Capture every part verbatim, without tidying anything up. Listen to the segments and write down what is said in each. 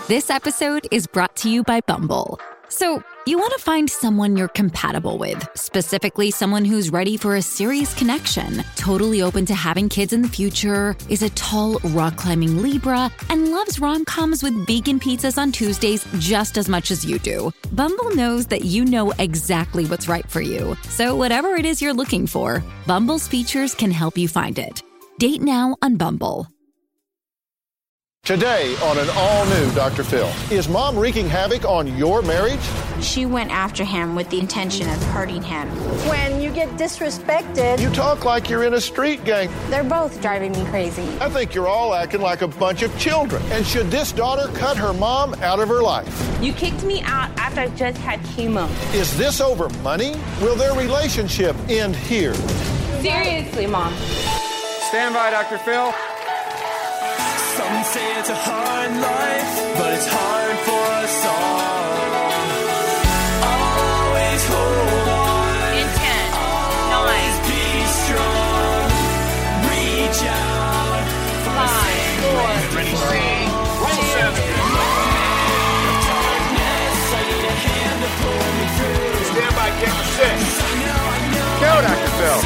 This episode is brought to you by Bumble. So, you want to find someone you're compatible with, specifically someone who's ready for a serious connection, totally open to having kids in the future, is a tall, rock-climbing Libra, and loves rom-coms with vegan pizzas on Tuesdays just as much as you do. Bumble knows that you know exactly what's right for you. So whatever it is you're looking for, Bumble's features can help you find it. Date now on Bumble. Today on an all-new Doctor Phil, is mom wreaking havoc on your marriage? She went after him with the intention of hurting him. When you get disrespected... You talk like you're in a street gang. They're both driving me crazy. I think you're all acting like a bunch of children. And should this daughter cut her mom out of her life? You kicked me out after I just had chemo. Is this over money? Will their relationship end here? Seriously, Mom. Stand by, Doctor Phil. Some say it's a hard life, but it's hard for us all. Always hold on. In ten, Always nine, be strong. Reach out for five, four, three, two, darkness. I need a hand to pull me through. Stand by, camera six. I know, I know. Go, Doctor Phil.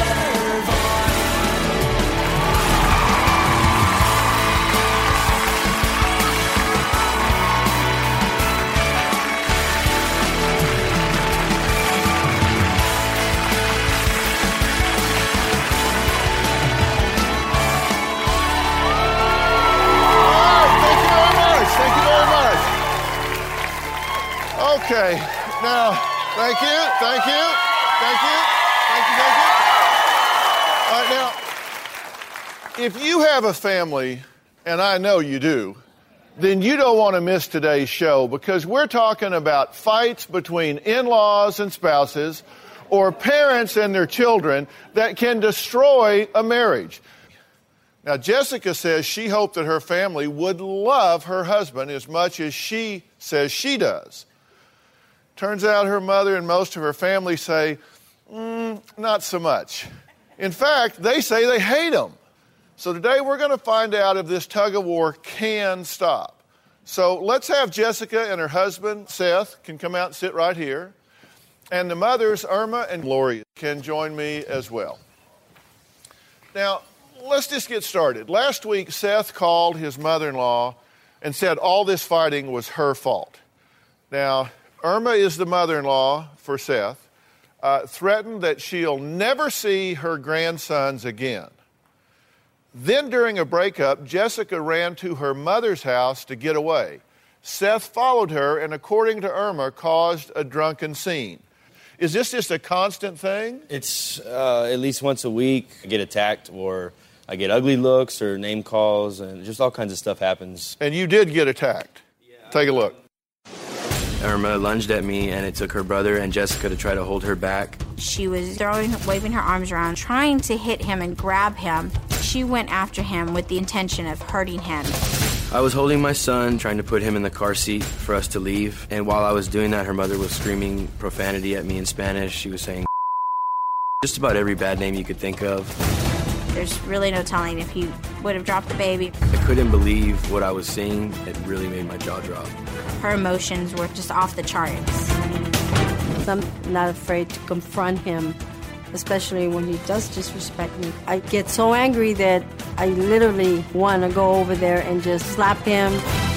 Okay, now, thank you, thank you, thank you, thank you, thank you. All right, now, if you have a family, and I know you do, then you don't want to miss today's show because we're talking about fights between in-laws and spouses or parents and their children that can destroy a marriage. Now, Jessica says she hoped that her family would love her husband as much as she says she does. Turns out her mother and most of her family say, mm, not so much. In fact, they say they hate him. So today we're going to find out if this tug of war can stop. So let's have Jessica and her husband, Seth, can come out and sit right here. And the mothers, Irma and Lori, can join me as well. Now, let's just get started. Last week, Seth called his mother-in-law and said all this fighting was her fault. Now, Irma is the mother-in-law for Seth, uh, threatened that she'll never see her grandsons again. Then during a breakup, Jessica ran to her mother's house to get away. Seth followed her and, according to Irma, caused a drunken scene. Is this just a constant thing? It's uh, at least once a week. I get attacked or I get ugly looks or name calls and just all kinds of stuff happens. And you did get attacked. Yeah. Take a look. Irma lunged at me, and it took her brother and Jessica to try to hold her back. She was throwing, waving her arms around, trying to hit him and grab him. She went after him with the intention of hurting him. I was holding my son, trying to put him in the car seat for us to leave. And while I was doing that, her mother was screaming profanity at me in Spanish. She was saying just about every bad name you could think of. There's really no telling if he would have dropped the baby. I couldn't believe what I was seeing. It really made my jaw drop. Her emotions were just off the charts. I'm not afraid to confront him, especially when he does disrespect me. I get so angry that I literally want to go over there and just slap him.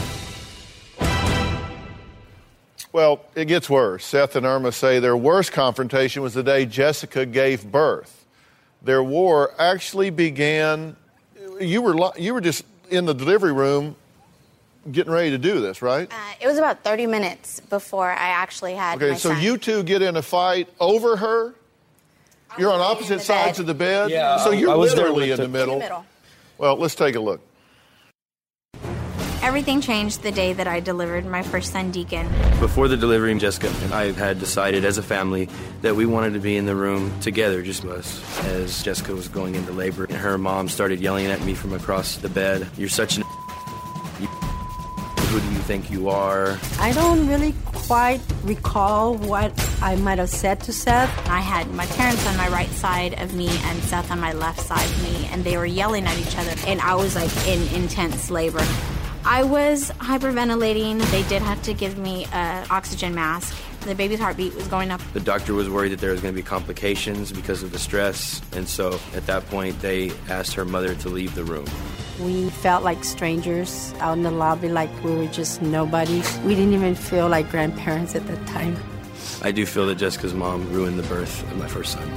Well, it gets worse. Seth and Irma say their worst confrontation was the day Jessica gave birth. Their war actually began, you were you were just in the delivery room getting ready to do this, right? Uh, it was about thirty minutes before I actually had Okay, my so son. you two get in a fight over her? You're on opposite sides of the bed? Yeah. So you're I was there literally with in the the- middle. In the middle. Well, let's take a look. Everything changed the day that I delivered my first son, Deacon. Before the delivery, Jessica and I had decided as a family that we wanted to be in the room together, just us, as Jessica was going into labor. And her mom started yelling at me from across the bed. You're such an you, who do you think you are? I don't really quite recall what I might have said to Seth. I had my parents on my right side of me and Seth on my left side of me, and they were yelling at each other, and I was like in intense labor. I was hyperventilating. They did have to give me an oxygen mask. The baby's heartbeat was going up. The doctor was worried that there was going to be complications because of the stress, and so at that point they asked her mother to leave the room. We felt like strangers out in the lobby, like we were just nobody. We didn't even feel like grandparents at that time. I do feel that Jessica's mom ruined the birth of my first son.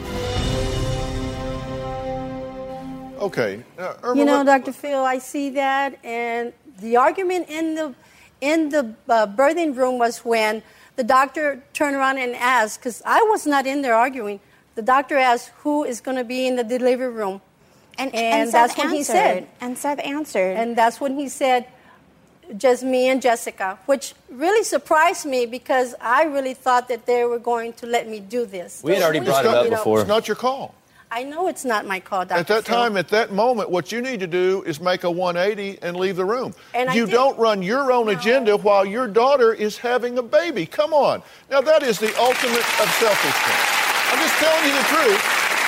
Okay. Uh, Irma, You know, what- Doctor Phil, I see that, and the argument in the in the uh, birthing room was when the doctor turned around and asked, because I was not in there arguing. The doctor asked who is going to be in the delivery room, And, and, and that's Seth when he answered. said. And Seth answered. And that's when he said, just me and Jessica, which really surprised me because I really thought that they were going to let me do this. We had already It's brought it not- up you know, before. It's not your call. I know it's not my call, Doctor At that Phil. time, at that moment, what you need to do is make a one eighty and leave the room. And I you did. don't run your own agenda while your daughter is having a baby. Come on. Now, that is the ultimate of selfishness. I'm just telling you the truth.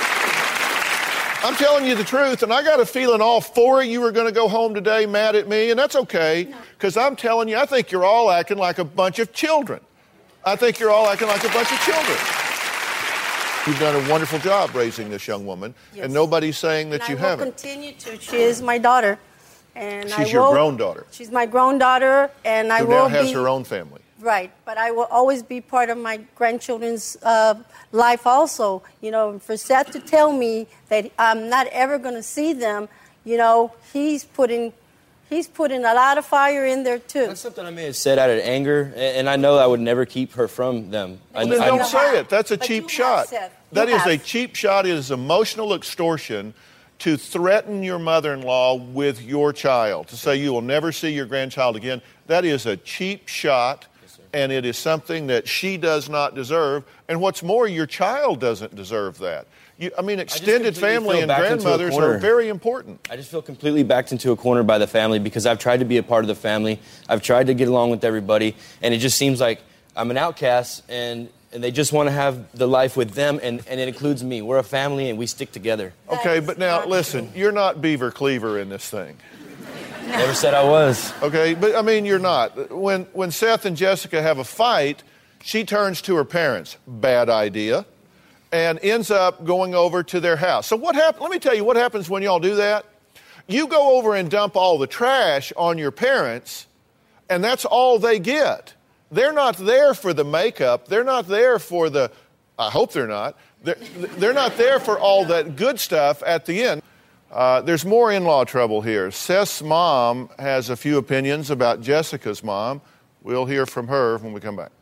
I'm telling you the truth, and I got a feeling all four of you are going to go home today mad at me, and that's okay, because I'm telling you, I think you're all acting like a bunch of children. I think you're all acting like a bunch of children. You've done a wonderful job raising this young woman, Yes. and nobody's saying that And you I will haven't. continue to. She is my daughter. And I She's your will- grown daughter. She's my grown daughter, and I Who will now has be, her own family. Right, but I will always be part of my grandchildren's uh, life also. You know, for Seth to tell me that I'm not ever going to see them, you know, he's putting he's putting a lot of fire in there too. That's something I may have said out of anger, and and I know I would never keep her from them. I, Well, then I- don't say it. That's a But cheap you shot. have, Seth. That You is a have. cheap shot. It is emotional extortion to threaten your mother-in-law with your child, to say you will never see your grandchild again. That is a cheap shot, and it is something that she does not deserve. And what's more, your child doesn't deserve that. You, I mean, extended completely family feel and backed into a grandmothers are corner. very important. I just feel completely backed into a corner by the family because I've tried to be a part of the family. I've tried to get along with everybody, and it just seems like I'm an outcast, and, and they just want to have the life with them, and, and it includes me. We're a family, and we stick together. Okay, but now, listen, you're not Beaver Cleaver in this thing. Never said I was. Okay, but I mean, you're not. When when Seth and Jessica have a fight, she turns to her parents. Bad idea. And ends up going over to their house. So what happened? Let me tell you what happens when y'all do that. You go over and dump all the trash on your parents, and that's all they get. They're not there for the makeup. They're not there for the, I hope they're not. They're, they're not there for all that good stuff at the end. Uh, there's more in-law trouble here. Seth's mom has a few opinions about Jessica's mom. We'll hear from her when we come back.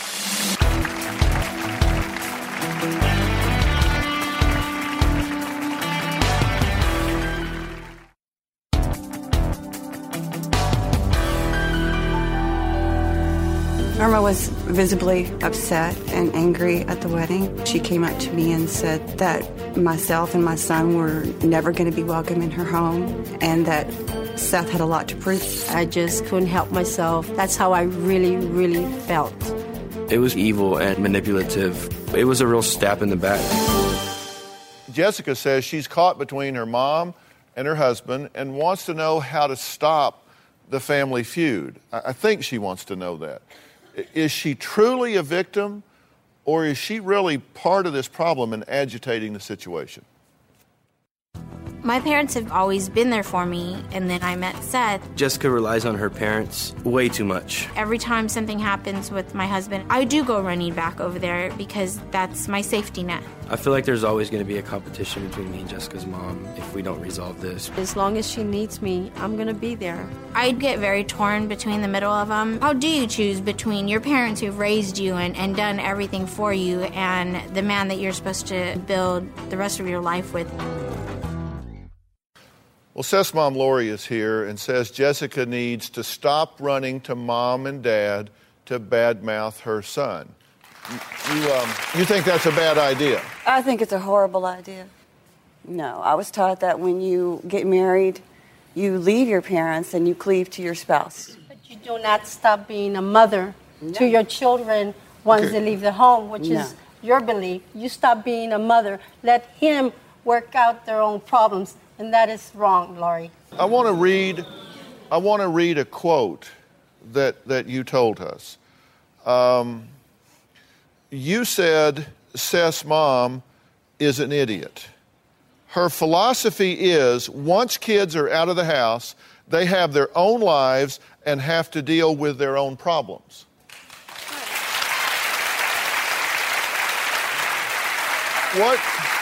Irma was visibly upset and angry at the wedding. She came up to me and said that myself and my son were never going to be welcome in her home and that Seth had a lot to prove. I just couldn't help myself. That's how I really, really felt. It was evil and manipulative. It was a real stab in the back. Jessica says she's caught between her mom and her husband and wants to know how to stop the family feud. I I think she wants to know that. I- Is she truly a victim, or is she really part of this problem and agitating the situation? My parents have always been there for me, and then I met Seth. Jessica relies on her parents way too much. Every time something happens with my husband, I do go running back over there because that's my safety net. I feel like there's always going to be a competition between me and Jessica's mom if we don't resolve this. As long as she needs me, I'm going to be there. I'd get very torn between the middle of them. How do you choose between your parents who've raised you and, and done everything for you and the man that you're supposed to build the rest of your life with? Well, Seth's mom, Lori, is here and says Jessica needs to stop running to mom and dad to badmouth her son. You, you, um, you think that's a bad idea? I think it's a horrible idea. No, I was taught that when you get married, you leave your parents and you cleave to your spouse. But you do not stop being a mother to your children once Okay. they leave the home, which No. is your belief. You stop being a mother. Let him work out their own problems. And that is wrong, Laurie. I want to read I want to read a quote that, that you told us. Um, you said Seth's mom is an idiot. Her philosophy is once kids are out of the house, they have their own lives and have to deal with their own problems. What,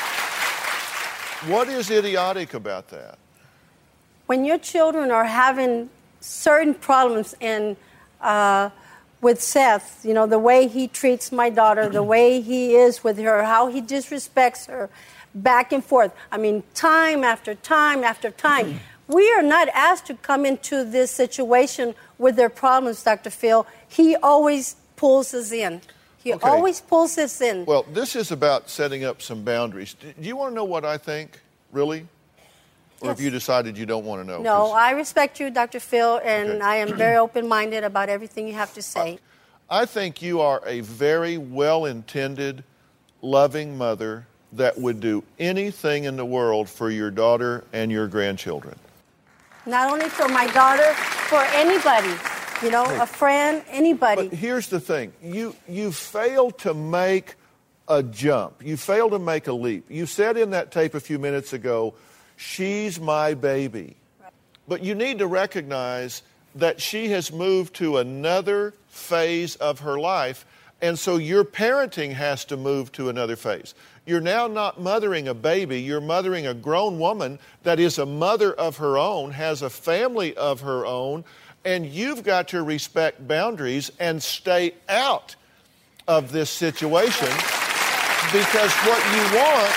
what is idiotic about that? When your children are having certain problems and uh, with Seth, you know, the way he treats my daughter, the way he is with her, how he disrespects her, back and forth. I mean, time after time after time. We are not asked to come into this situation with their problems, Doctor Phil. He always pulls us in. He Okay. always pulls us in. Well, this is about setting up some boundaries. Do you want to know what I think, really? Or have Yes. you decided you don't want to know? No, 'Cause I respect you, Doctor Phil, and Okay. I am very open-minded about everything you have to say. I think you are a very well-intended, loving mother that would do anything in the world for your daughter and your grandchildren. Not only for my daughter, for anybody. You know, a friend, anybody. But here's the thing. You, you failed to make a jump. You failed to make a leap. You said in that tape a few minutes ago, she's my baby. Right. But you need to recognize that she has moved to another phase of her life, and so your parenting has to move to another phase. You're now not mothering a baby, you're mothering a grown woman that is a mother of her own, has a family of her own, and you've got to respect boundaries and stay out of this situation, because what you want,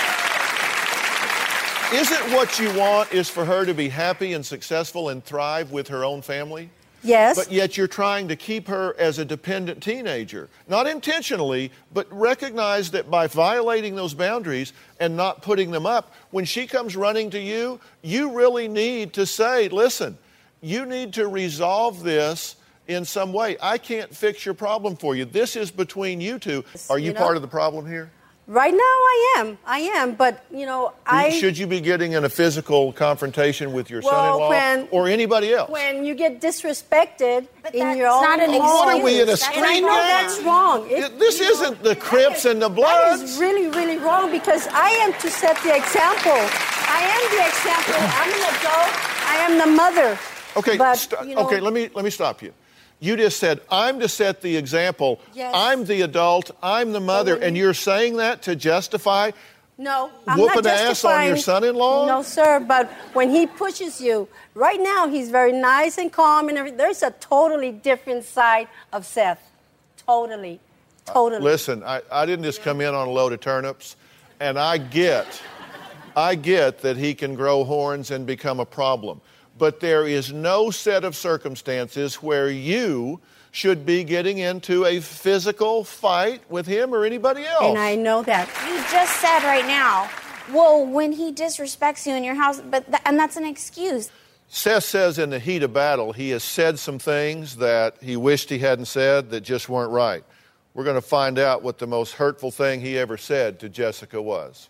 isn't what you want is for her to be happy and successful and thrive with her own family? Yes. But yet you're trying to keep her as a dependent teenager. Not intentionally, but recognize that by violating those boundaries and not putting them up, when she comes running to you, you really need to say, listen, you need to resolve this in some way. I can't fix your problem for you. This is between you two. Are you, You know, part of the problem here? Right now I am. I am. But, you know, I... Should you be getting in a physical confrontation with your Well, son-in-law when- or anybody else? When you get disrespected But in that's your own not an home. What are we in a excuse. And I street know gang? that's wrong. It- This you know, isn't the Crips and the That Bloods. is really, really wrong, because I am to set the example. I am the example. I'm an adult. I am the mother. Okay, But, st- you know- okay. Let me let me stop you. You just said I'm to set the example. Yes. I'm the adult. I'm the mother, when and you- you're saying that to justify. No, I'm Whooping not ass on justifying. your son-in-law? No, sir. But when he pushes you, right now he's very nice and calm and everything. There's a totally different side of Seth. Totally, totally. Listen, I, I didn't just come in on a load of turnips, and I get, I get that he can grow horns and become a problem. But there is no set of circumstances where you should be getting into a physical fight with him or anybody else. And I know that. You just said right now, well, when he disrespects you in your house, but th- and that's an excuse. Seth says in the heat of battle, he has said some things that he wished he hadn't said that just weren't right. We're going to find out what the most hurtful thing he ever said to Jessica was.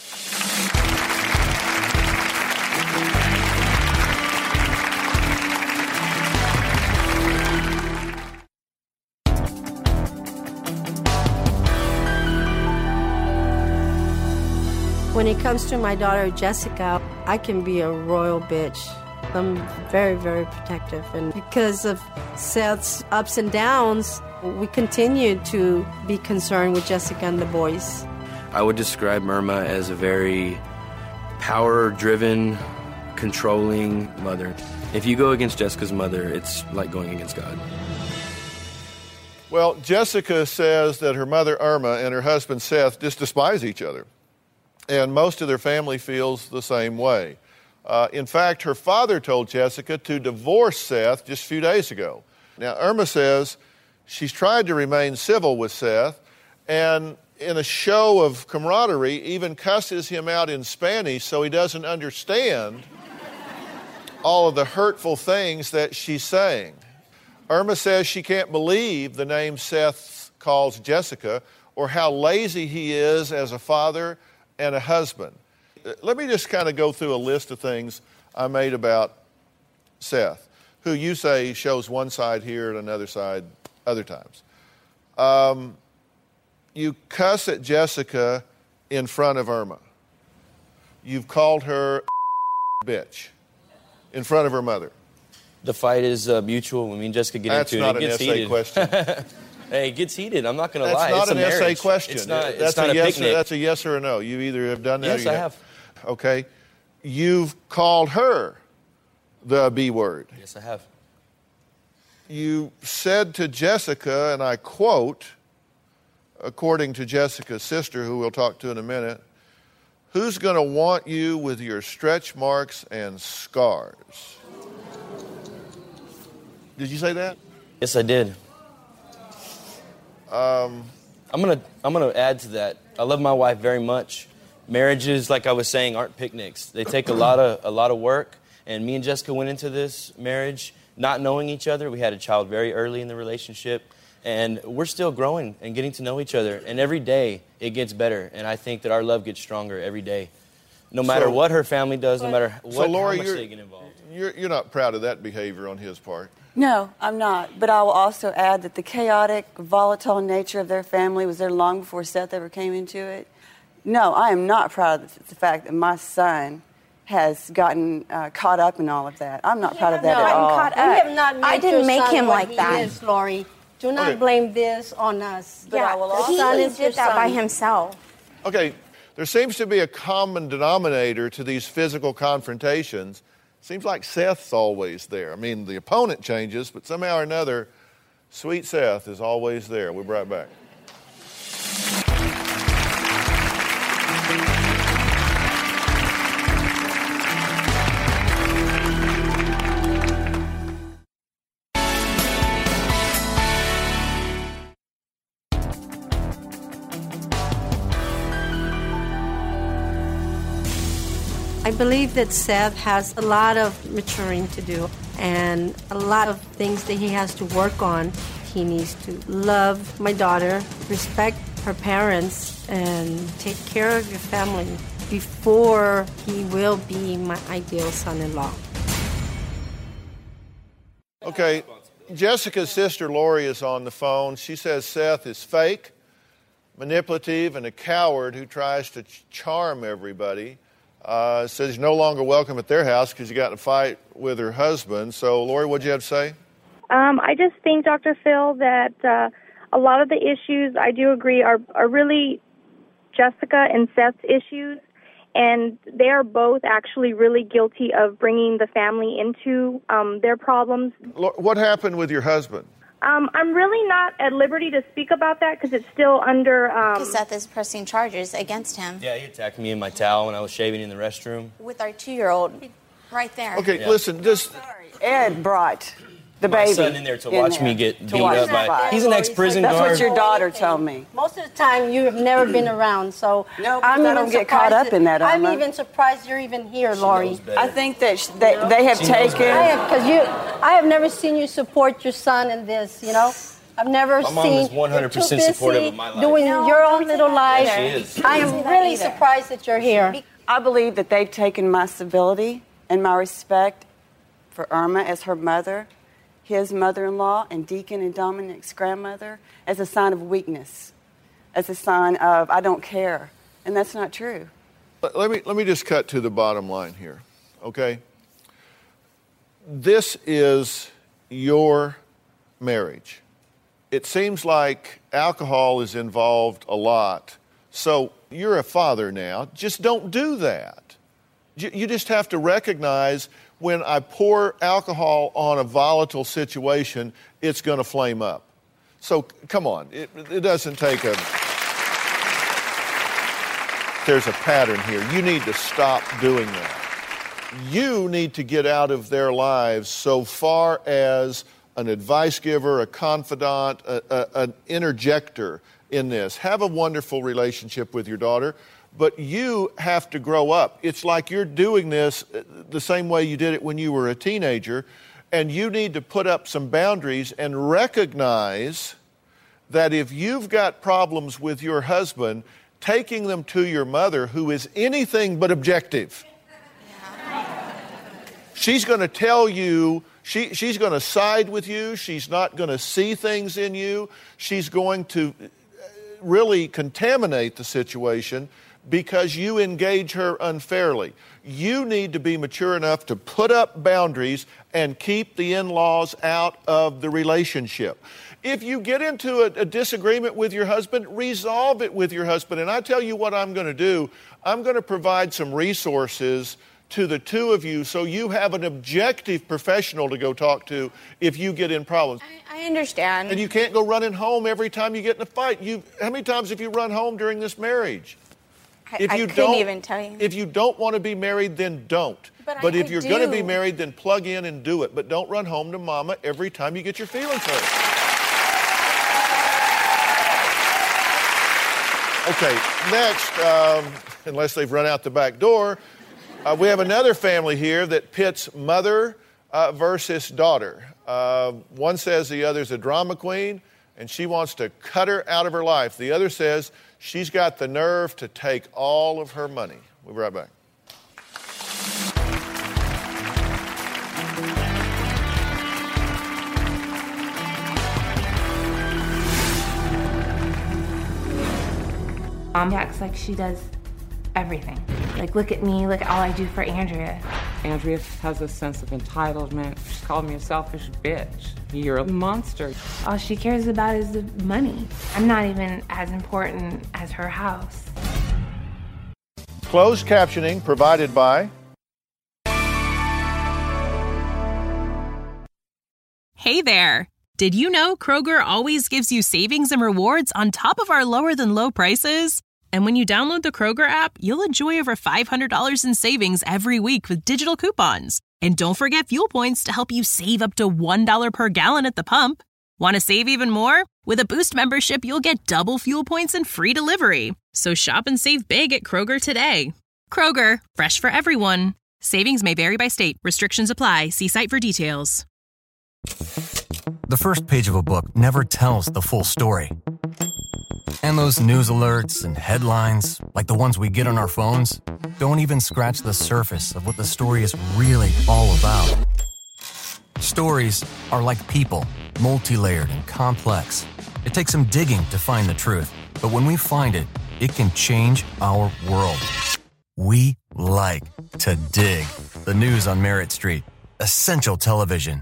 When it comes to my daughter Jessica, I can be a royal bitch. I'm very, very protective. And because of Seth's ups and downs, we continue to be concerned with Jessica and the boys. I would describe Irma as a very power-driven, controlling mother. If you go against Jessica's mother, it's like going against God. Well, Jessica says that her mother Irma and her husband Seth just despise each other. And most of their family feels the same way. Uh, in fact, her father told Jessica to divorce Seth just a few days ago. Now, Irma says she's tried to remain civil with Seth, and in a show of camaraderie, even cusses him out in Spanish so he doesn't understand all of the hurtful things that she's saying. Irma says she can't believe the name Seth calls Jessica or how lazy he is as a father and a husband. Let me just kind of go through a list of things I made about Seth. who you say shows one side here and another side other times. Um, you cuss at Jessica in front of Irma. You've called her a bitch in front of her mother. The fight is uh, mutual. When me and Jessica get That's into it, not it an gets essay heated. question. Hey, it gets heated. I'm not going to That's lie. not It's an a marriage. essay question. It's not, that's it's not a, a yes picnic. Or, that's a yes or a no. You either have done that Yes, or you I have. Okay. You've called her the B word. Yes, I have. You said to Jessica, and I quote, according to Jessica's sister, who we'll talk to in a minute, who's going to want you with your stretch marks and scars? Did you say that? Yes, I did. Um, I'm gonna I'm gonna add to that. I love my wife very much. Marriages, like I was saying, aren't picnics. They take a lot of a lot of work. And me and Jessica went into this marriage not knowing each other. We had a child very early in the relationship, and we're still growing and getting to know each other. And every day it gets better. And I think that our love gets stronger every day, no matter So- what her family does, no matter what so, Lori, how much you're, they get involved. You're, you're not proud of that behavior on his part. No, I'm not. But I will also add that the chaotic, volatile nature of their family was there long before Seth ever came into it. No, I am not proud of the fact that my son has gotten uh, caught up in all of that. I'm not proud of that no, at all. Caught up. We have not made I didn't your make son him what like he that. is, Lori. Do not Okay. blame this on us. But I will The also- son He is your did that by son. himself. Okay, there seems to be a common denominator to these physical confrontations. Seems like Seth's always there. I mean, the opponent changes, but somehow or another, sweet Seth is always there. We'll be right back. I believe that Seth has a lot of maturing to do and a lot of things that he has to work on. He needs to love my daughter, respect her parents, and take care of your family before he will be my ideal son-in-law. Okay, Jessica's sister Lori is on the phone. She says Seth is fake, manipulative, and a coward who tries to ch- charm everybody. Uh, says he's no longer welcome at their house because he got in a fight with her husband. So, Lori, what'd you have to say? Um, I just think, Doctor Phil, that uh, a lot of the issues, I do agree, are, are really Jessica and Seth's issues, and they are both actually really guilty of bringing the family into um, their problems. Lo- What happened with your husband? Um, I'm really not at liberty to speak about that because it's still under... Um, Because Seth is pressing charges against him Yeah, he attacked me in my towel when I was shaving in the restroom. with our two-year-old right there. Okay, Yeah. listen, just... Ed brought the My baby son in there to watch me get to beat watch up the by- fight. he's an ex-prison That's guard. what your daughter told me. Most of the time, you have never been around, so No, I'm I even don't get caught surprised up in that, I'm Irma. even surprised you're even here, Lori. I think that sh- they, they have She knows taken... better. I have, because you, I have never seen you support your son in this. You know, I've never My mom seen. is one hundred percent you're too supportive busy of my life. Doing No, your I own don't little see that life. either. She is. I I don't am see really that either. surprised that you're here. I believe that they've taken my civility and my respect for Irma as her mother, his mother-in-law, and Deacon and Dominic's grandmother as a sign of weakness, as a sign of, I don't care. And that's not true. Let let me, let me just cut to the bottom line here, okay? This is your marriage. It seems like alcohol is involved a lot. So you're a father now. Just don't do that. You you just have to recognize when I pour alcohol on a volatile situation, it's going to flame up. So c- come on. It, it doesn't take a... There's a pattern here. You need to stop doing that. You need to get out of their lives so far as an advice giver, a confidant, a, a, an interjector in this. Have a wonderful relationship with your daughter, but you have to grow up. It's like you're doing this the same way you did it when you were a teenager, and you need to put up some boundaries and recognize that if you've got problems with your husband, taking them to your mother, who is anything but objective. She's going to tell you She, she's going to side with you. She's not going to see things in you. She's going to really contaminate the situation because you engage her unfairly. You need to be mature enough to put up boundaries and keep the in-laws out of the relationship. If you get into a, a disagreement with your husband, resolve it with your husband. And I tell you what I'm going to do. I'm going to provide some resources to the two of you so you have an objective professional to go talk to if you get in problems. I, I understand. And you can't go running home every time you get in a fight. You, how many times have you run home during this marriage? I, if you I couldn't don't, even tell you. If you don't want to be married, then don't. But, but I, if I you're do. going to be married, then plug in and do it. But don't run home to mama every time you get your feelings hurt. Okay, next, um, unless they've run out the back door, uh, we have another family here that pits mother uh, versus daughter. Uh, one says the other's a drama queen, and she wants to cut her out of her life. The other says she's got the nerve to take all of her money. We'll be right back. Mom acts like she does everything. Like, look at me, look at all I do for Andrea. Andrea has a sense of entitlement. She's called me a selfish bitch. You're a monster. All she cares about is the money. I'm not even as important as her house. Closed captioning provided by... Hey there! Did you know Kroger always gives you savings and rewards on top of our lower-than-low prices? And when you download the Kroger app, you'll enjoy over five hundred dollars in savings every week with digital coupons. And don't forget fuel points to help you save up to one dollar per gallon at the pump. Want to save even more? With a Boost membership, you'll get double fuel points and free delivery. So shop and save big at Kroger today. Kroger, fresh for everyone. Savings may vary by state. Restrictions apply. See site for details. The first page of a book never tells the full story. And those news alerts and headlines, like the ones we get on our phones, don't even scratch the surface of what the story is really all about. Stories are like people, multi-layered and complex. It takes some digging to find the truth, but when we find it, it can change our world. We like to dig. The news on Merritt Street. Essential television.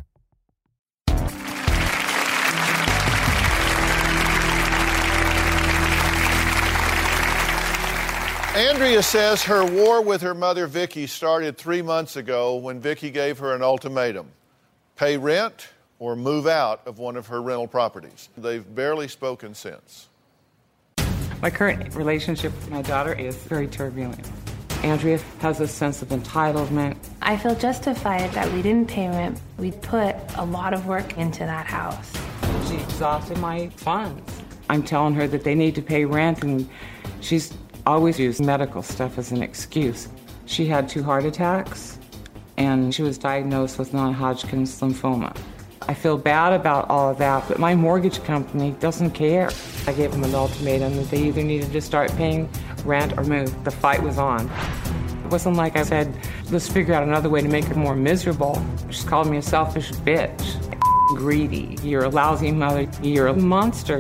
Andrea says her war with her mother, Vicki, started three months ago when Vicki gave her an ultimatum. Pay rent or move out of one of her rental properties. They've barely spoken since. My current relationship with my daughter is very turbulent. Andrea has a sense of entitlement. I feel justified that we didn't pay rent. We put a lot of work into that house. She exhausted my funds. I'm telling her that they need to pay rent, and she's always used medical stuff as an excuse. She had two heart attacks, and she was diagnosed with non-Hodgkin's lymphoma. I feel bad about all of that, but my mortgage company doesn't care. I gave them an ultimatum that they either needed to start paying rent or move. The fight was on. It wasn't like I said, let's figure out another way to make her more miserable. She's called me a selfish bitch, greedy. You're a lousy mother. You're a monster.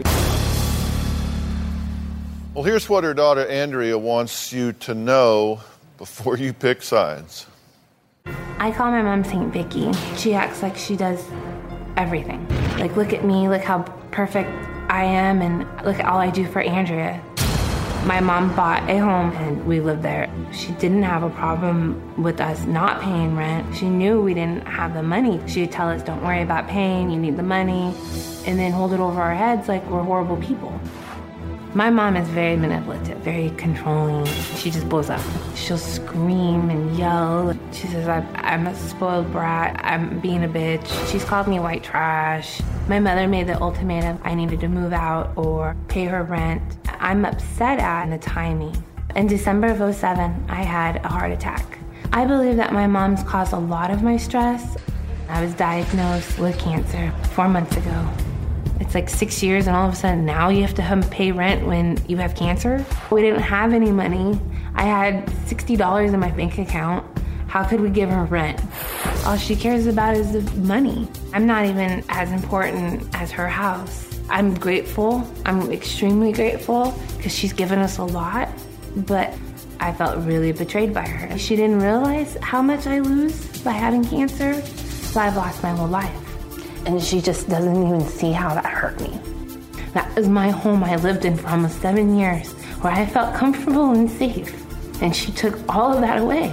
Well, here's what her daughter Andrea wants you to know before you pick sides. I call my mom Saint Vicky. She acts like she does everything. Like, look at me, look how perfect I am, and look at all I do for Andrea. My mom bought a home and we lived there. She didn't have a problem with us not paying rent. She knew we didn't have the money. She would tell us, don't worry about paying, you need the money, and then hold it over our heads like we're horrible people. My mom is very manipulative, very controlling. She just blows up. She'll scream and yell. She says, I'm a spoiled brat. I'm being a bitch. She's called me white trash. My mother made the ultimatum I needed to move out or pay her rent. I'm upset at the timing. In December of oh seven, I had a heart attack. I believe that my mom's caused a lot of my stress. I was diagnosed with cancer four months ago. It's like six years and all of a sudden now you have to pay rent when you have cancer. We didn't have any money. I had sixty dollars in my bank account. How could we give her rent? All she cares about is the money. I'm not even as important as her house. I'm grateful. I'm extremely grateful because she's given us a lot, but I felt really betrayed by her. She didn't realize how much I lose by having cancer, so I've lost my whole life. And she just doesn't even see how that hurt me. That was my home I lived in for almost seven years, where I felt comfortable and safe, and she took all of that away.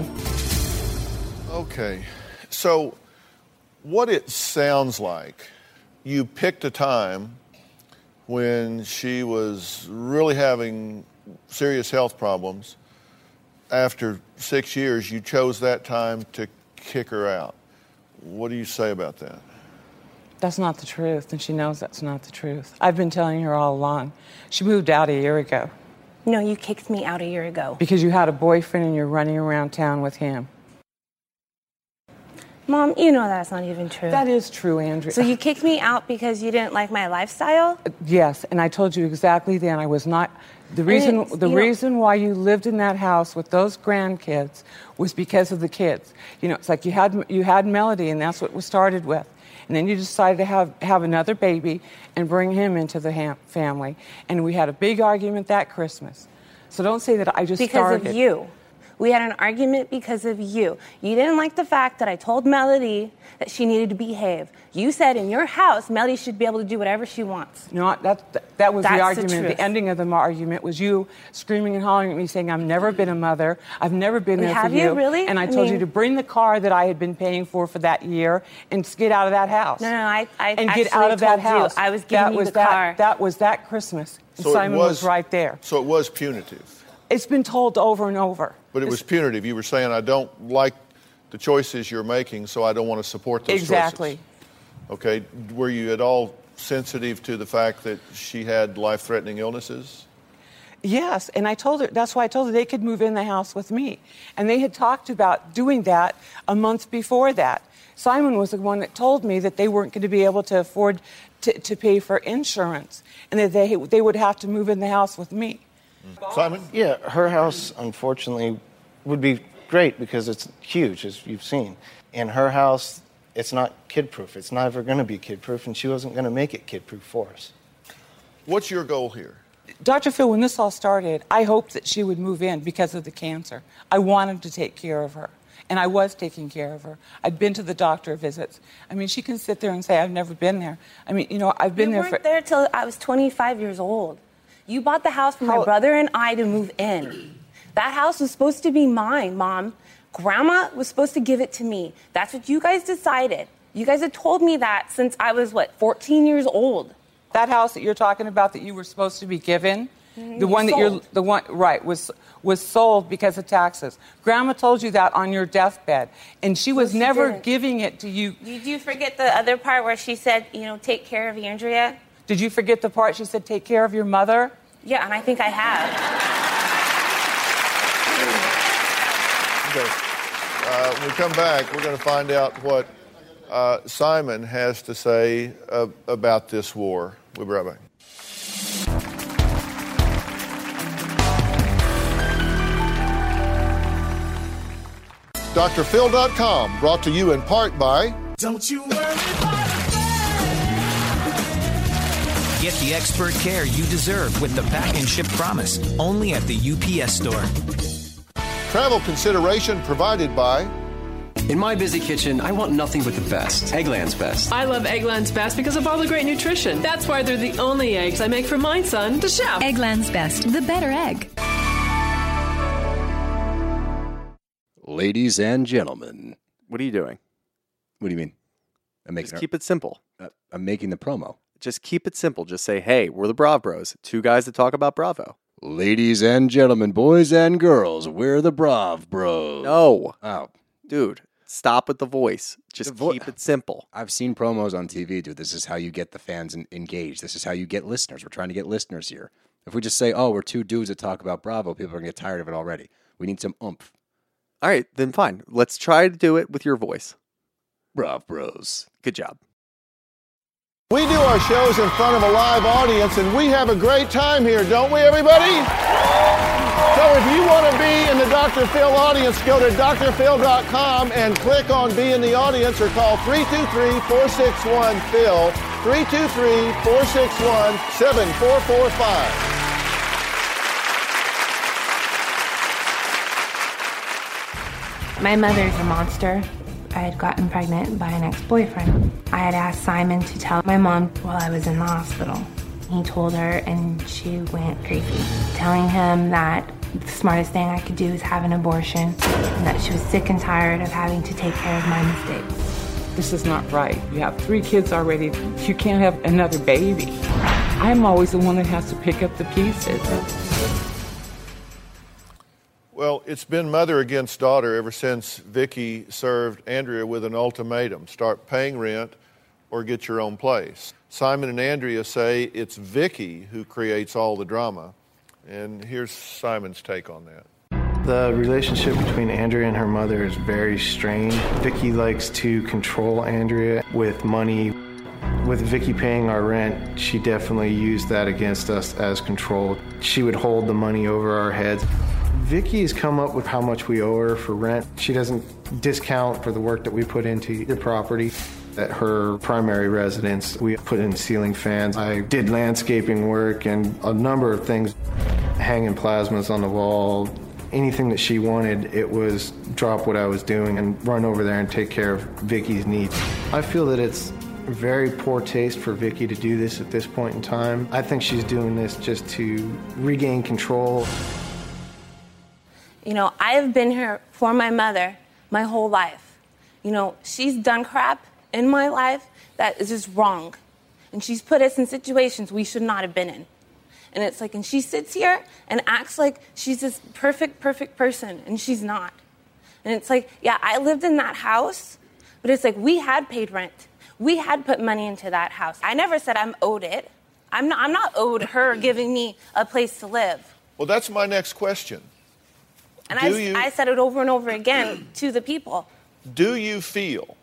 Okay, so what it sounds like, you picked a time when she was really having serious health problems. After six years, you chose that time to kick her out. What do you say about that? That's not the truth, and she knows that's not the truth. I've been telling her all along. She moved out a year ago. No, you kicked me out a year ago. Because you had a boyfriend and you're running around town with him. Mom, you know that's not even true. That is true, Andrea. So you kicked me out because you didn't like my lifestyle? Yes, and I told you exactly then I was not... The reason the reason why you lived in that house with those grandkids was because of the kids. You know, it's like you had you had Melody, and that's what was started with. And then you decided to have, have another baby and bring him into the ham- family. And we had a big argument that Christmas. So don't say that I just because started. Because of you. We had an argument because of you. You didn't like the fact that I told Melody that she needed to behave. You said in your house, Melody should be able to do whatever she wants. No, that, that, that was That's the argument. The, the ending of the argument was you screaming and hollering at me saying, I've never been a mother. I've never been there Have for you. you really? And I, I told mean, you to bring the car that I had been paying for for that year and get out of that house. No, no, I, I and actually get out of that told you house. I was giving that you was the that, car. That was that Christmas. And So Simon it was, was right there. So it was punitive. It's been told over and over. But it was punitive. You were saying, I don't like the choices you're making, so I don't want to support those exactly. choices. Okay. Were you at all sensitive to the fact that she had life-threatening illnesses? Yes, and I told her, that's why I told her they could move in the house with me. And they had talked about doing that a month before that. Simon was the one that told me that they weren't going to be able to afford to, to pay for insurance and that they, they would have to move in the house with me. Simon? Yeah, her house, unfortunately, would be great because it's huge, as you've seen. In her house, it's not kid-proof. It's never going to be kid-proof, and she wasn't going to make it kid-proof for us. What's your goal here? Doctor Phil, when this all started, I hoped that she would move in because of the cancer. I wanted to take care of her, and I was taking care of her. I'd been to the doctor visits. I mean, she can sit there and say, I've never been there. I mean, you know, I've been you there weren't for... there till I was twenty-five years old. You bought the house for How... my brother and I to move in. That house was supposed to be mine, Mom. Grandma was supposed to give it to me. That's what you guys decided. You guys had told me that since I was, what, fourteen years old. That house that you're talking about that you were supposed to be given, Mm-hmm. the one that Sold. you're, the one, right, was was sold because of taxes. Grandma told you that on your deathbed, and she was she never didn't. giving it to you. Did you forget the other part where she said, you know, take care of Andrea? Did you forget the part she said, take care of your mother? Yeah, and I think I have. Okay. Uh, when we come back, we're going to find out what uh, Simon has to say uh, about this war. We'll be right back. D R Phil dot com, brought to you in part by... Don't you worry about a thing. Get the expert care you deserve with the Pack and Ship Promise, only at the U P S store. Travel consideration provided by... In my busy kitchen, I want nothing but the best. Eggland's Best. I love Eggland's Best because of all the great nutrition. That's why they're the only eggs I make for my son, the chef. Eggland's Best, the better egg. Ladies and gentlemen. What are you doing? What do you mean? I'm making Just keep it simple. Uh, I'm making the promo. Just keep it simple. Just say, hey, we're the Brav Bros. Two guys that talk about Bravo. Ladies and gentlemen, boys and girls, we're the Brav Bros. No. Oh. Dude, stop with the voice. Just the vo- keep it simple. I've seen promos on T V, dude. This is how you get the fans in- engaged. This is how you get listeners. We're trying to get listeners here. If we just say, oh, we're two dudes that talk about Bravo, people are going to get tired of it already. We need some oomph. All right, then fine. Let's try to do it with your voice. Brav Bros. Good job. We do our shows in front of a live audience, and we have a great time here, don't we, everybody? So if you want to be in the Doctor Phil audience, go to D R phil dot com and click on Be in the Audience or call three two three, four six one, P H I L, three two three, four six one, seven four four five. My mother's a monster. I had gotten pregnant by an ex-boyfriend. I had asked Simon to tell my mom while I was in the hospital. He told her and she went crazy, telling him that the smartest thing I could do is have an abortion and that she was sick and tired of having to take care of my mistakes. This is not right. You have three kids already. You can't have another baby. I'm always the one that has to pick up the pieces. Well, it's been mother against daughter ever since Vicki served Andrea with an ultimatum. Start paying rent or get your own place. Simon and Andrea say it's Vicki who creates all the drama. And here's Simon's take on that. The relationship between Andrea and her mother is very strained. Vicki likes to control Andrea with money. With Vicki paying our rent, she definitely used that against us as control. She would hold the money over our heads. Vicki's come up with how much we owe her for rent. She doesn't discount for the work that we put into the property. At her primary residence, we put in ceiling fans. I did landscaping work and a number of things, hanging plasmas on the wall. Anything that she wanted, it was drop what I was doing and run over there and take care of Vicki's needs. I feel that it's very poor taste for Vicki to do this at this point in time. I think she's doing this just to regain control. You know, I have been here for my mother my whole life. You know, she's done crap in my life that is just wrong. And she's put us in situations we should not have been in. And it's like, and she sits here and acts like she's this perfect, perfect person, and she's not. And it's like, yeah, I lived in that house, but it's like we had paid rent. We had put money into that house. I never said I'm owed it. I'm not, I'm not owed her giving me a place to live. Well, that's my next question. And Do I, you- I said it over and over again to the people. Do you feel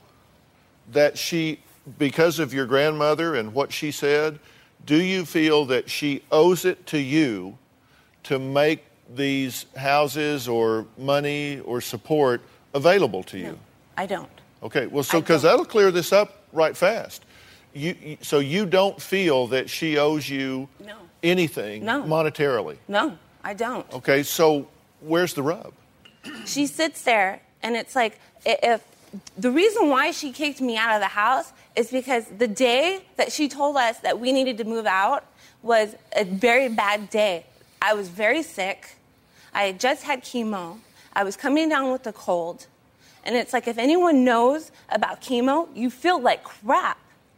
that she, because of your grandmother and what she said, do you feel that she owes it to you to make these houses or money or support available to you? No, I don't. Okay, well, so because that'll clear this up right fast. You, you, so you don't feel that she owes you No. anything No. monetarily? No, I don't. Okay, so where's the rub? She sits there, and it's like, i- if the reason why she kicked me out of the house is because the day that she told us that we needed to move out was a very bad day. I was very sick. I had just had chemo. I was coming down with a cold. And it's like, if anyone knows about chemo, you feel like crap.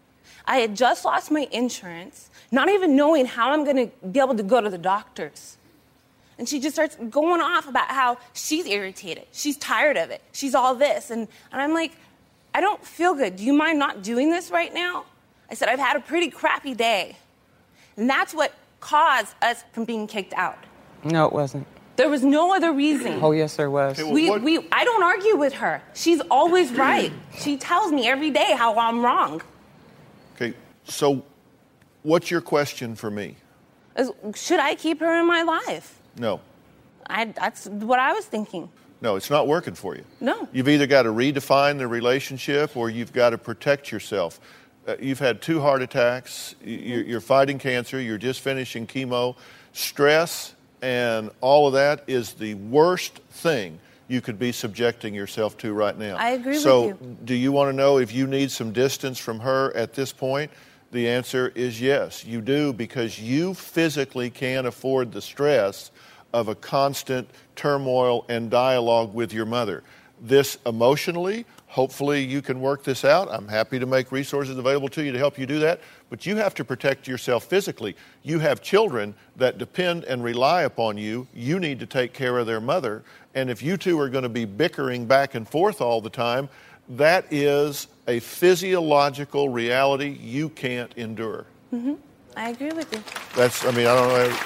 I had just lost my insurance, not even knowing how I'm going to be able to go to the doctors. And she just starts going off about how she's irritated. She's tired of it. She's all this. And, and I'm like, I don't feel good. Do you mind not doing this right now? I said, I've had a pretty crappy day. And that's what caused us from being kicked out. No, it wasn't. There was no other reason. Oh, yes, there was. We, we, I don't argue with her. She's always right. She tells me every day how I'm wrong. Okay, so what's your question for me? Is, should I keep her in my life? No. I, that's what I was thinking. No, it's not working for you. No. You've either got to redefine the relationship or you've got to protect yourself. Uh, you've had two heart attacks. You're, you're fighting cancer. You're just finishing chemo. Stress and all of that is the worst thing you could be subjecting yourself to right now. I agree so with you. Do you want to know if you need some distance from her at this point? The answer is yes, you do, because you physically can't afford the stress of a constant turmoil and dialogue with your mother. This emotionally, hopefully you can work this out. I'm happy to make resources available to you to help you do that, but you have to protect yourself physically. You have children that depend and rely upon you. You need to take care of their mother, and if you two are going to be bickering back and forth all the time, that is a physiological reality you can't endure. Mm-hmm. I agree with you. That's, I mean, I don't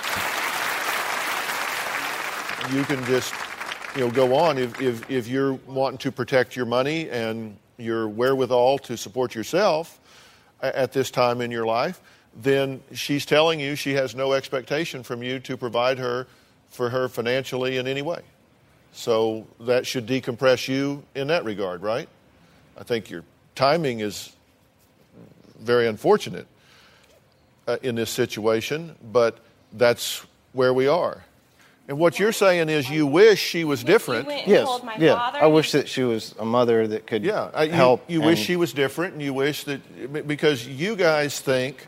know. You can just, you know, go on. If, if, if you're wanting to protect your money and your wherewithal to support yourself at this time in your life, then she's telling you she has no expectation from you to provide her for her financially in any way. So that should decompress you in that regard, right? I think your timing is very unfortunate uh, in this situation, but that's where we are. And what you're saying is you wish she was different. Yes, yeah. I wish that she was a mother that could yeah, I, you, help. You wish she was different, and you wish that, because you guys think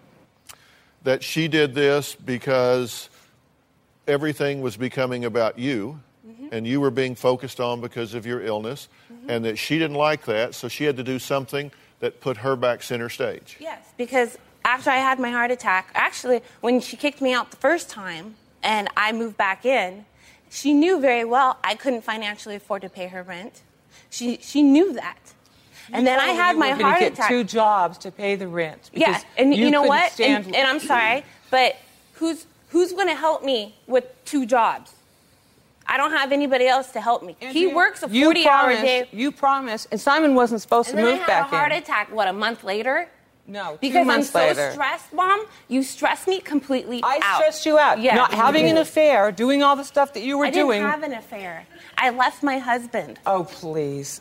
that she did this because everything was becoming about you, mm-hmm. and you were being focused on because of your illness, mm-hmm. and that she didn't like that, so she had to do something that put her back center stage. Yes, because after I had my heart attack, actually, when she kicked me out the first time, and I moved back in, she knew very well I couldn't financially afford to pay her rent. She she knew that. You and then I had you my were gonna heart get attack. two jobs to pay the rent. Yeah, and you, you know couldn't what? Stand... And, and I'm sorry, but who's who's going to help me with two jobs? I don't have anybody else to help me. Andrea, he works a forty-hour day. You promised, and Simon wasn't supposed and to move back in. back And then I had a heart in. attack, what, a month later? No, because two months I'm so later. stressed, Mom. You stressed me completely I out. stressed you out. Yeah, Not having an affair, doing all the stuff that you were I doing. didn't have an affair. I left my husband. Oh, please.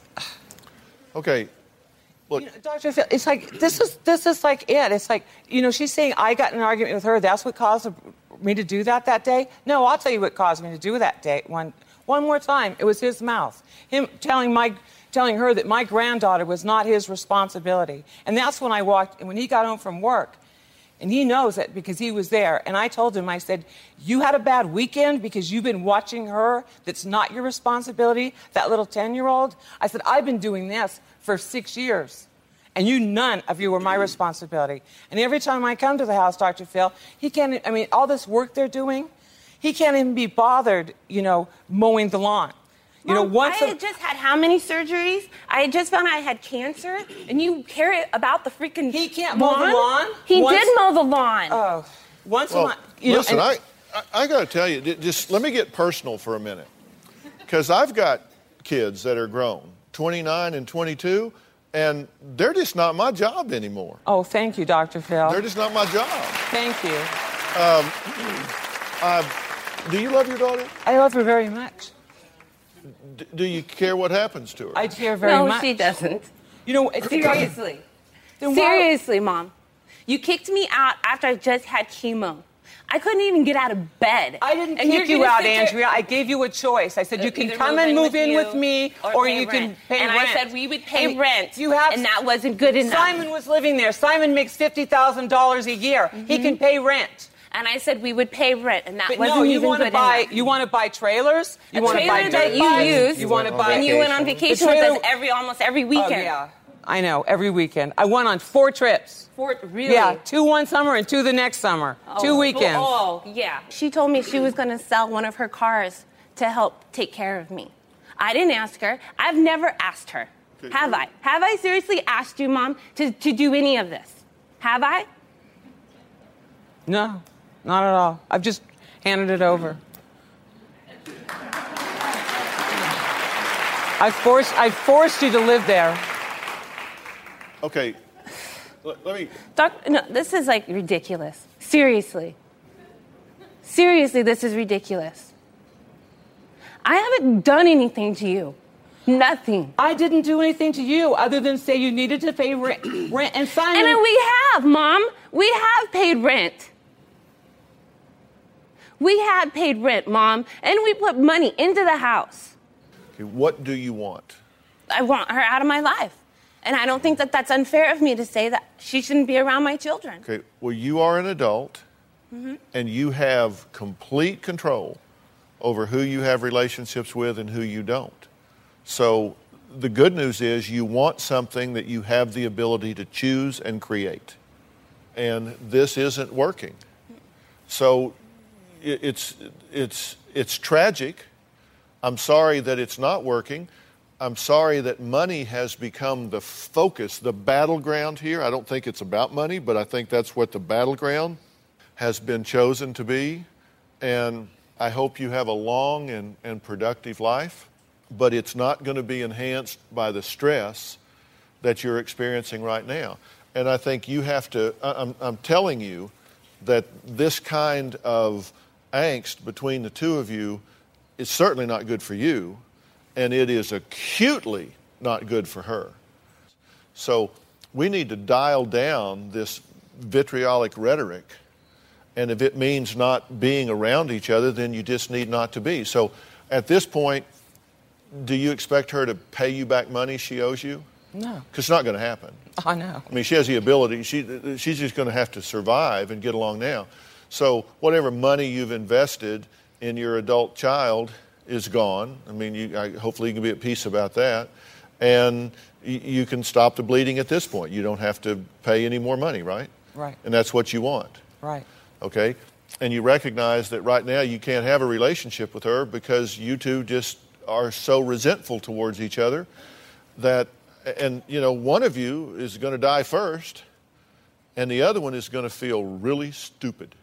Okay. Look, you know, Doctor Phil, it's like this is this is like it. It's like, you know, she's saying I got in an argument with her. That's what caused me to do that that day. No, I'll tell you what caused me to do that day. One one more time, it was his mouth. Him telling my. telling her that my granddaughter was not his responsibility. And that's when I walked, and when he got home from work, and he knows that because he was there, and I told him, I said, you had a bad weekend because you've been watching her that's not your responsibility, that little ten-year-old. I said, I've been doing this for six years, and you, none of you were my responsibility. And every time I come to the house, Doctor Phil, he can't, I mean, all this work they're doing, he can't even be bothered, you know, mowing the lawn. You know, Mom, once I a- had just had how many surgeries? I had just found out I had cancer, and you care about the freaking He can't mow the lawn? He Once- did mow the lawn. Oh, once well, a month. You listen, know, and- I, I, I got to tell you, j- just let me get personal for a minute. Because I've got kids that are grown, twenty-nine and twenty-two, and they're just not my job anymore. Oh, thank you, Doctor Phil. They're just not my job. Thank you. Um, uh, do you love your daughter? I love her very much. D- do you care what happens to her? I care very no, much. she doesn't. You know, it's Seriously. Then why- Seriously, Mom. You kicked me out after I just had chemo. I couldn't even get out of bed. I didn't And you're kick you gonna out, sit there- Andrea. I gave you a choice. I said you can Either come and move move in in with with you me, or or pay you can rent. pay And I rent. said we would pay You- rent, You have and that wasn't good enough. Simon was living there. Simon makes fifty thousand dollars a year. He can pay rent. And I said we would pay rent, and that But wasn't no, you even want to good buy. enough. You want to buy trailers. You A want to buy trailer that dirt you bikes. used You want to buy. when you went on vacation The with trailer- us every almost every weekend. Oh yeah, I know. Every weekend, I went on four trips. For, really? Yeah, two one summer and two the next summer. Oh, two weekends. Oh, yeah. She told me she was going to sell one of her cars to help take care of me. I didn't ask her. I've never asked her. Have I? Have I seriously asked you, Mom, to, to do any of this? Have I? No, not at all. I've just handed it over. I forced. I forced you to live there. Okay, let, let me. Doc, no, this is like ridiculous. Seriously. Seriously, this is ridiculous. I haven't done anything to you. Nothing. I didn't do anything to you other than say you needed to pay rent. rent and Simon. And then we have, Mom. We have paid rent. We have paid rent, Mom, and we put money into the house. Okay, what do you want? I want her out of my life. And I don't think that that's unfair of me to say that she shouldn't be around my children. Okay, well, you are an adult, Mm-hmm. and you have complete control over who you have relationships with and who you don't. So the good news is you want something that you have the ability to choose and create. And this isn't working. So it- it's, it's, it's tragic. I'm sorry that it's not working. I'm sorry that money has become the focus, the battleground here. I don't think it's about money, but I think that's what the battleground has been chosen to be. And I hope you have a long and, and productive life, but it's not going to be enhanced by the stress that you're experiencing right now. And I think you have to, I'm, I'm telling you that this kind of angst between the two of you is certainly not good for you, and it is acutely not good for her. So we need to dial down this vitriolic rhetoric, and if it means not being around each other, then you just need not to be. So at this point, do you expect her to pay you back money she owes you? No. Because it's not going to happen. I know. I mean, she has the ability. She, she's just going to have to survive and get along now. So whatever money you've invested in your adult child is gone. I mean, you, I, hopefully you can be at peace about that. And y- you can stop the bleeding at this point. You don't have to pay any more money, right? Right. And that's what you want. Right. Okay? And you recognize that right now you can't have a relationship with her because you two just are so resentful towards each other that, and, you know, one of you is going to die first, and the other one is going to feel really stupid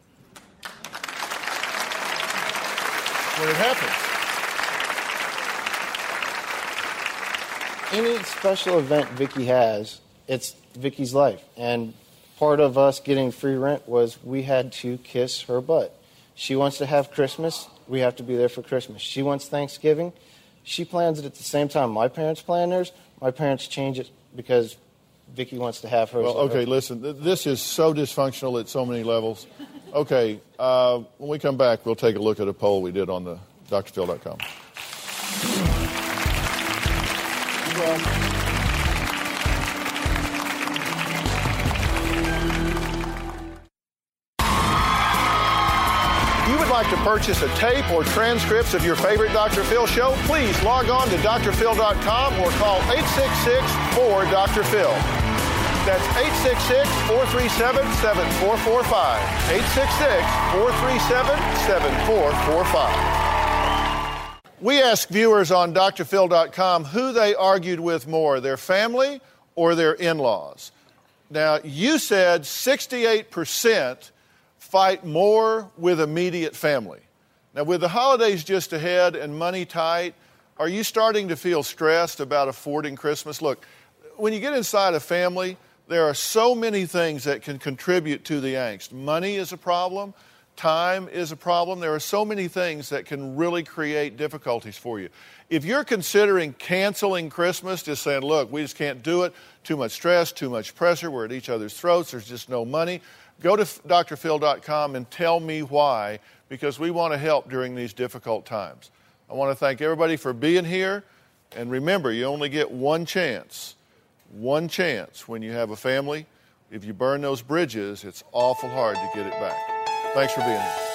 when it happens. Any special event Vicky has, it's Vicky's life. And part of us getting free rent was we had to kiss her butt. She wants to have Christmas, we have to be there for Christmas. She wants Thanksgiving, she plans it at the same time my parents plan theirs. My parents change it because Vicky wants to have hers. Well, okay, listen, th- this is so dysfunctional at so many levels. Okay, uh, when we come back, we'll take a look at a poll we did on the D R phil dot com. Well, if you would like to purchase a tape or transcripts of your favorite Doctor Phil show, please log on to D R phil dot com or call eight six six, four, D R Phil. That's eight six six, four three seven, seven four four five. eight six six, four three seven, seven four four five. We ask viewers on D R phil dot com who they argued with more, their family or their in-laws. Now, you said sixty-eight percent fight more with immediate family. Now, with the holidays just ahead and money tight, are you starting to feel stressed about affording Christmas? Look, when you get inside a family, there are so many things that can contribute to the angst. Money is a problem. Time is a problem. There are so many things that can really create difficulties for you. If you're considering canceling Christmas, just saying, look, we just can't do it, too much stress, too much pressure, we're at each other's throats, there's just no money, go to D R phil dot com and tell me why, because we want to help during these difficult times. I want to thank everybody for being here, and remember, you only get one chance, one chance when you have a family. If you burn those bridges, it's awful hard to get it back. Thanks for being here.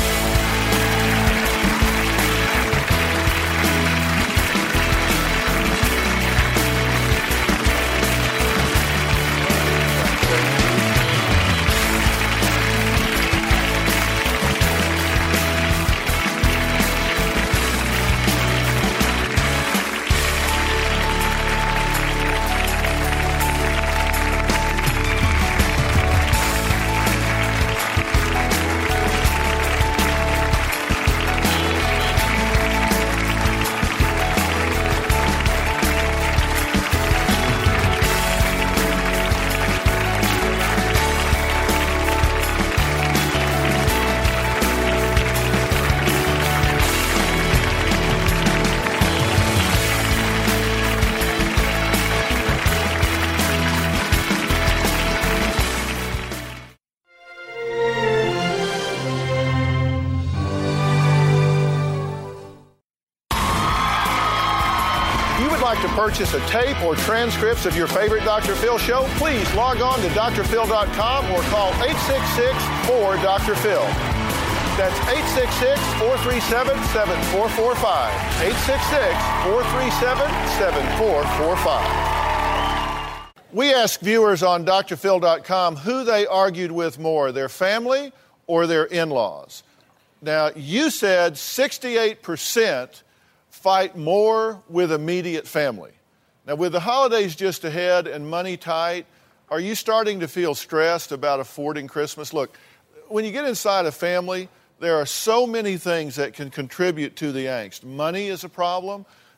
To purchase a tape or transcripts of your favorite Doctor Phil show, please log on to D R phil dot com or call eight six six, four, D R Phil. That's eight six six, four three seven, seven four four five. eight six six, four three seven, seven four four five. We ask viewers on D R phil dot com who they argued with more, their family or their in-laws. Now, you said sixty-eight percent fight more with immediate family. Now, with the holidays just ahead and money tight, are you starting to feel stressed about affording Christmas? Look, when you get inside a family, there are so many things that can contribute to the angst. Money is a problem.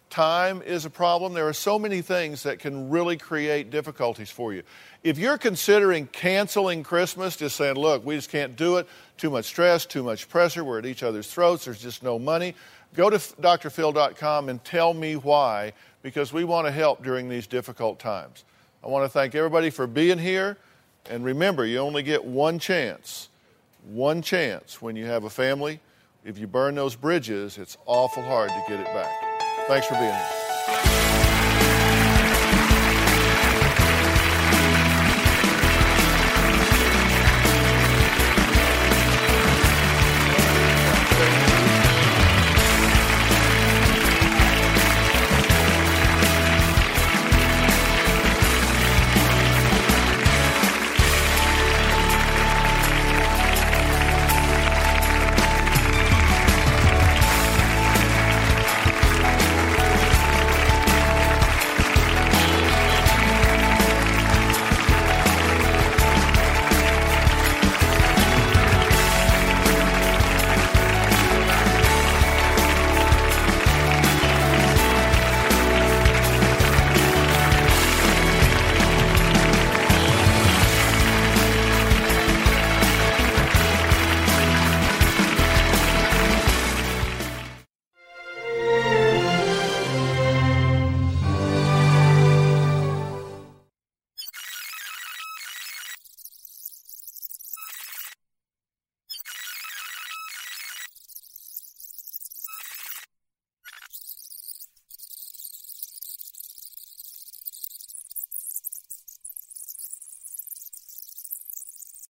time is a problem. There are so many things that can really create difficulties for you. If you're considering canceling Christmas, just saying, look, we just can't do it, too much stress, too much pressure, we're at each other's throats, there's just no money, go to d r phil dot com and tell me why, because we want to help during these difficult times. I want to thank everybody for being here, and remember, you only get one chance, one chance when you have a family. If you burn those bridges, it's awful hard to get it back. Thanks for being here.